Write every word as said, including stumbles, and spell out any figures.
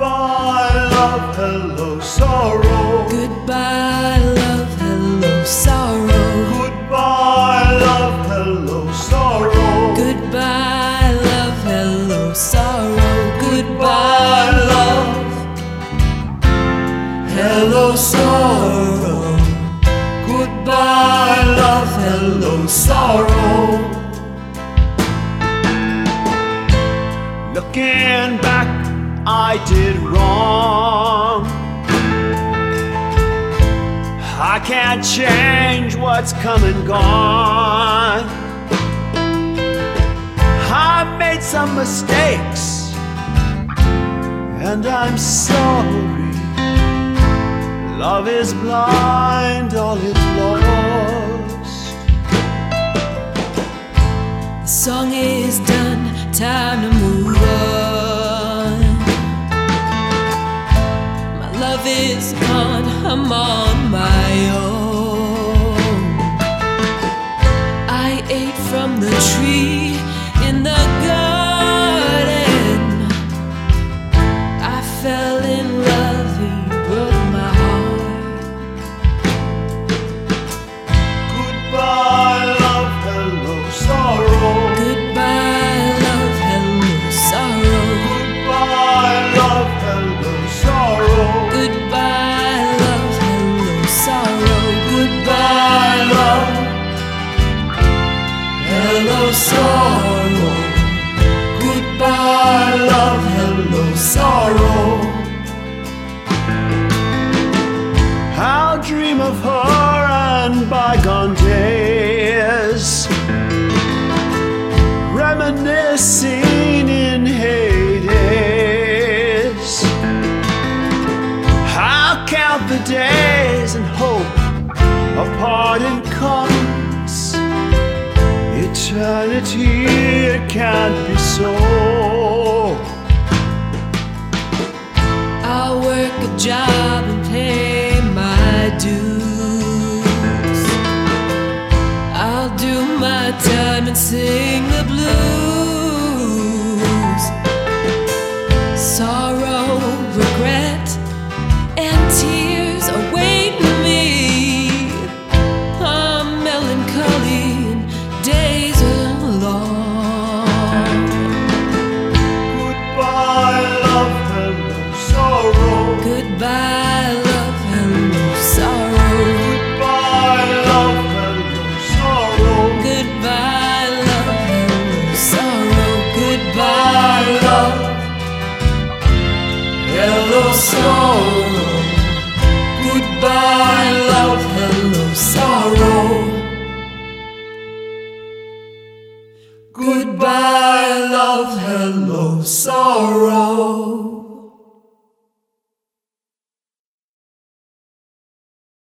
Goodbye, love, hello, sorrow. Goodbye, love, hello, sorrow. Goodbye, love, hello, sorrow. Goodbye, love, hello, sorrow. Goodbye, love, hello, sorrow. Goodbye, love, hello, sorrow. Looking back, I did wrong. I can't change what's come and gone. I've made some mistakes, and I'm sorry. Love is blind, all is lost. The song is done, time to move on. My love is gone, I'm on my own. I ate from the tree in the garden. I fell in love, he broke my heart. Goodbye, love, hello, sorrow. Goodbye, love, hello, sorrow. Goodbye, love, hello, sorrow. Goodbye, love, hello, sorrow. Goodbye, love, Hello, sorrow. goodbye, love, hello, sorrow. I'll dream of her and bygone days, reminiscing in Hades. I'll count the days and hope a parting comes. Eternity, it can't be so. I'll work a job and pay my dues. I'll do my time and sing the blues. Sorrow, regret, and tears await me. I'm melancholy and days are long. Goodbye, love, hello, sorrow. Goodbye, love, hello, sorrow. Goodbye, love, hello, sorrow. Goodbye, love, hello, sorrow. Goodbye, love, hello, sorrow. Goodbye, love, hello, sorrow. Goodbye, love, hello, sorrow.